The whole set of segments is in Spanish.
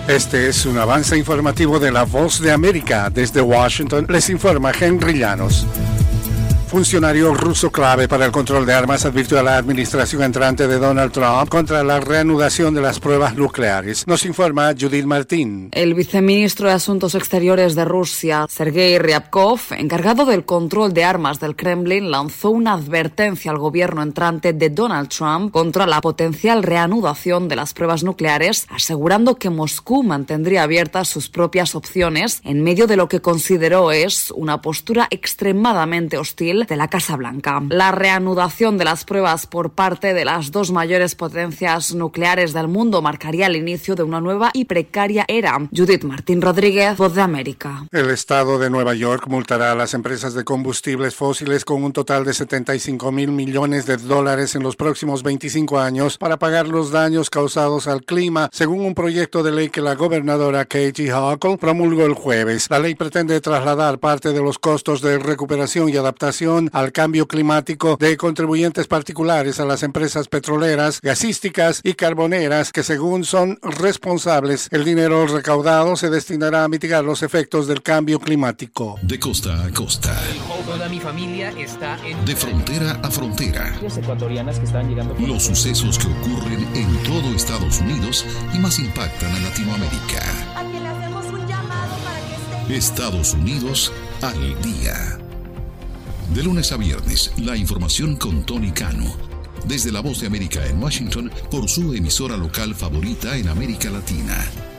Este es un avance informativo de La Voz de América. Desde Washington les informa Henry Llanos. Funcionario ruso clave para el control de armas advirtió a la administración entrante de Donald Trump contra la reanudación de las pruebas nucleares. Nos informa Judith Martín. El viceministro de Asuntos Exteriores de Rusia, Sergei Ryabkov, encargado del control de armas del Kremlin, lanzó una advertencia al gobierno entrante de Donald Trump contra la potencial reanudación de las pruebas nucleares, asegurando que Moscú mantendría abiertas sus propias opciones en medio de lo que consideró es una postura extremadamente hostil de la Casa Blanca. La reanudación de las pruebas por parte de las dos mayores potencias nucleares del mundo marcaría el inicio de una nueva y precaria era. Judith Martín Rodríguez, Voz de América. El estado de Nueva York multará a las empresas de combustibles fósiles con un total de $75 mil millones en los próximos 25 años para pagar los daños causados al clima, según un proyecto de ley que la gobernadora Katie Hochul promulgó el jueves. La ley pretende trasladar parte de los costos de recuperación y adaptación al cambio climático de contribuyentes particulares a las empresas petroleras, gasísticas y carboneras que, según son responsables, el dinero recaudado se destinará a mitigar los efectos del cambio climático. De costa a costa, toda mi familia está en... de frontera a frontera, ecuatorianas que están llegando... Los sucesos que ocurren en todo Estados Unidos y más impactan a Latinoamérica. A que le hacemos un llamado para que esté... Estados Unidos al día. De lunes a viernes, la información con Tony Cano. Desde La Voz de América en Washington, por su emisora local favorita en América Latina.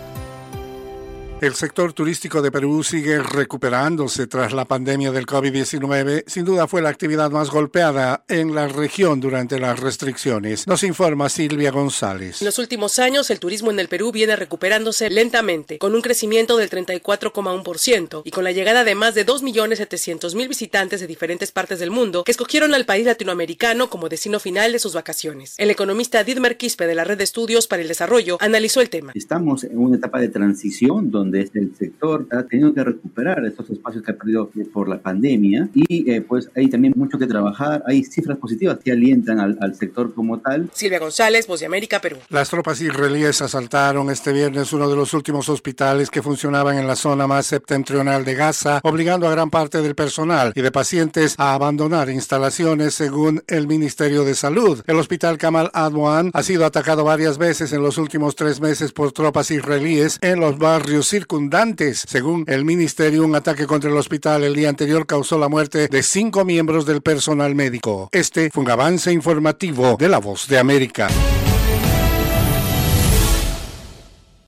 El sector turístico de Perú sigue recuperándose tras la pandemia del COVID-19. Sin duda fue la actividad más golpeada en la región durante las restricciones. Nos informa Silvia González. En los últimos años, el turismo en el Perú viene recuperándose lentamente, con un crecimiento del 34,1% y con la llegada de más de 2.700.000 visitantes de diferentes partes del mundo que escogieron al país latinoamericano como destino final de sus vacaciones. El economista Dietmar Quispe de la Red de Estudios para el Desarrollo analizó el tema. Estamos en una etapa de transición donde el sector ha tenido que recuperar estos espacios que ha perdido por la pandemia y pues hay también mucho que trabajar. Hay cifras positivas que alientan al sector como tal. Silvia González, Voz de América, Perú. Las tropas israelíes asaltaron este viernes uno de los últimos hospitales que funcionaban en la zona más septentrional de Gaza, obligando a gran parte del personal y de pacientes a abandonar instalaciones, según el Ministerio de Salud. El hospital Kamal Adwan ha sido atacado varias veces en los últimos 3 meses por tropas israelíes en los barrios circundantes. Según el ministerio, un ataque contra el hospital el día anterior causó la muerte de 5 miembros del personal médico. Este fue un avance informativo de La Voz de América.